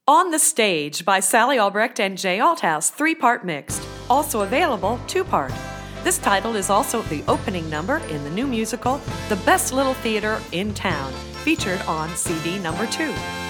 On the Stage by Sally Albrecht and Jay Althouse, 3-part mixed. Also available 2-part. This title is also the opening number in the new musical, The Best Little Theater in Town, featured on CD number 2.